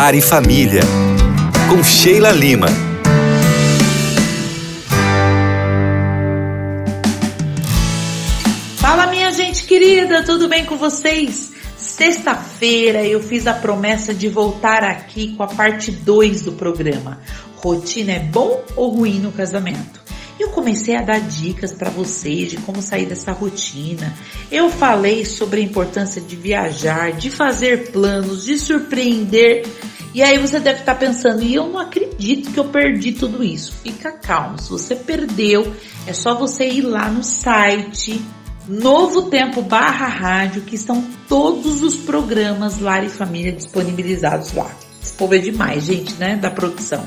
Lar e Família, com Sheila Lima. Fala, minha gente querida, tudo bem com vocês? Sexta-feira eu fiz a promessa de voltar aqui com a parte 2 do programa. Rotina é bom ou ruim no casamento? Eu comecei a dar dicas para vocês de como sair dessa rotina. Eu falei sobre a importância de viajar, de fazer planos, de surpreender. E aí você deve estar pensando, e eu não acredito que eu perdi tudo isso. Fica calmo, se você perdeu, é só você ir lá no site Novo Tempo /rádio, que estão todos os programas Lar e Família disponibilizados lá. Esse povo é demais, gente, né, da produção.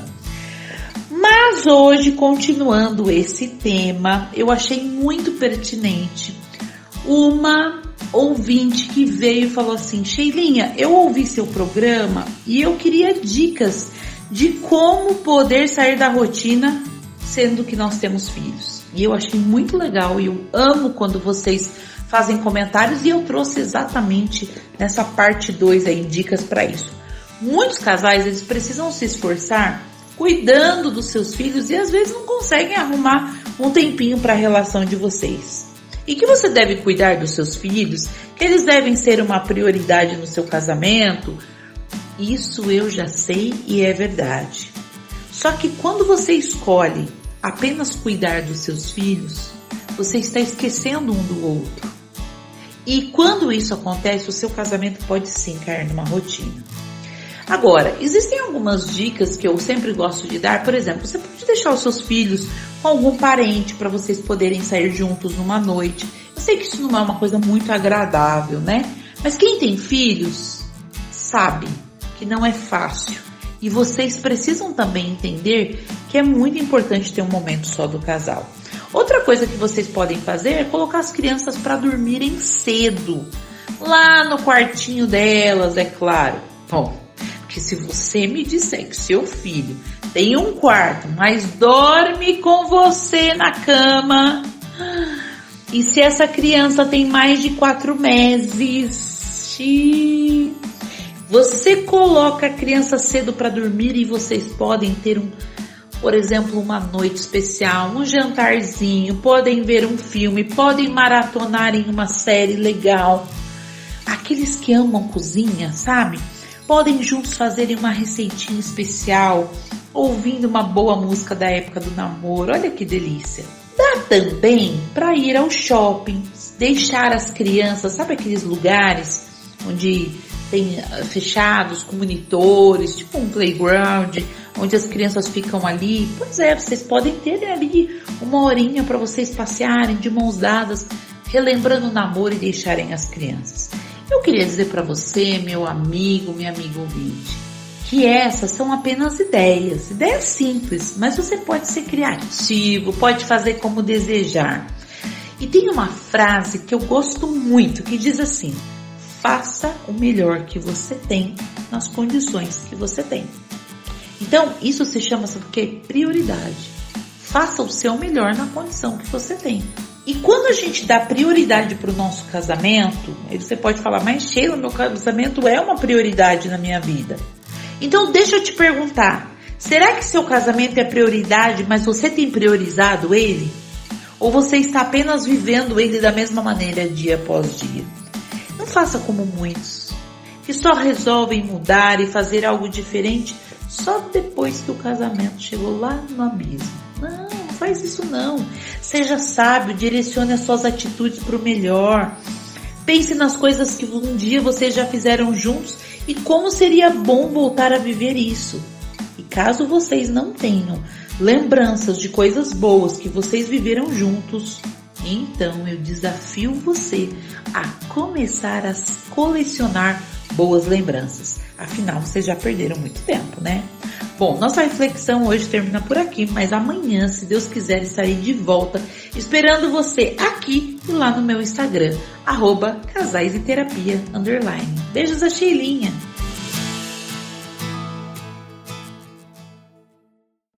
Mas hoje, continuando esse tema, eu achei muito pertinente uma ouvinte que veio e falou assim: Sheilinha, eu ouvi seu programa e eu queria dicas de como poder sair da rotina, sendo que nós temos filhos. E eu achei muito legal e eu amo quando vocês fazem comentários, e eu trouxe exatamente nessa parte 2 aí dicas para isso. Muitos casais, eles precisam se esforçar cuidando dos seus filhos e às vezes não conseguem arrumar um tempinho para a relação de vocês. E que você deve cuidar dos seus filhos, que eles devem ser uma prioridade no seu casamento, isso eu já sei e é verdade. Só que quando você escolhe apenas cuidar dos seus filhos, você está esquecendo um do outro. E quando isso acontece, o seu casamento pode sim cair numa rotina. Agora, existem algumas dicas que eu sempre gosto de dar. Por exemplo, você pode deixar os seus filhos com algum parente para vocês poderem sair juntos numa noite. Eu sei que isso não é uma coisa muito agradável, né? Mas quem tem filhos sabe que não é fácil. E vocês precisam também entender que é muito importante ter um momento só do casal. Outra coisa que vocês podem fazer é colocar as crianças para dormirem cedo. Lá no quartinho delas, é claro. Bom, que se você me disser que seu filho tem um quarto, mas dorme com você na cama, e se essa criança tem mais de 4 meses, você coloca a criança cedo para dormir e vocês podem ter por exemplo, uma noite especial, um jantarzinho, podem ver um filme, podem maratonar em uma série legal. Aqueles que amam cozinha, sabe? Podem juntos fazerem uma receitinha especial, ouvindo uma boa música da época do namoro. Olha que delícia. Dá também para ir ao shopping, deixar as crianças, sabe aqueles lugares onde tem fechados com monitores, tipo um playground, onde as crianças ficam ali? Pois é, vocês podem ter ali uma horinha para vocês passearem de mãos dadas, relembrando o namoro e deixarem as crianças. Eu queria dizer para você, meu amigo, minha amiga ouvinte, que essas são apenas ideias simples, mas você pode ser criativo, pode fazer como desejar. E tem uma frase que eu gosto muito, que diz assim: faça o melhor que você tem nas condições que você tem. Então, isso se chama, sabe o quê? Prioridade. Faça o seu melhor na condição que você tem. E quando a gente dá prioridade para o nosso casamento, aí você pode falar: mas Sheila, meu casamento é uma prioridade na minha vida. Então deixa eu te perguntar, será que seu casamento é prioridade, mas você tem priorizado ele? Ou você está apenas vivendo ele da mesma maneira dia após dia? Não faça como muitos, que só resolvem mudar e fazer algo diferente só depois que o casamento chegou lá no abismo. Não faz isso não. Seja sábio, direcione as suas atitudes para o melhor. Pense nas coisas que um dia vocês já fizeram juntos e como seria bom voltar a viver isso. E caso vocês não tenham lembranças de coisas boas que vocês viveram juntos, então eu desafio você a começar a colecionar boas lembranças. Afinal, vocês já perderam muito tempo, né? Bom, nossa reflexão hoje termina por aqui, mas amanhã, se Deus quiser, estarei de volta esperando você aqui e lá no meu Instagram, @casaiseterapia_. Beijos, a Sheilinha!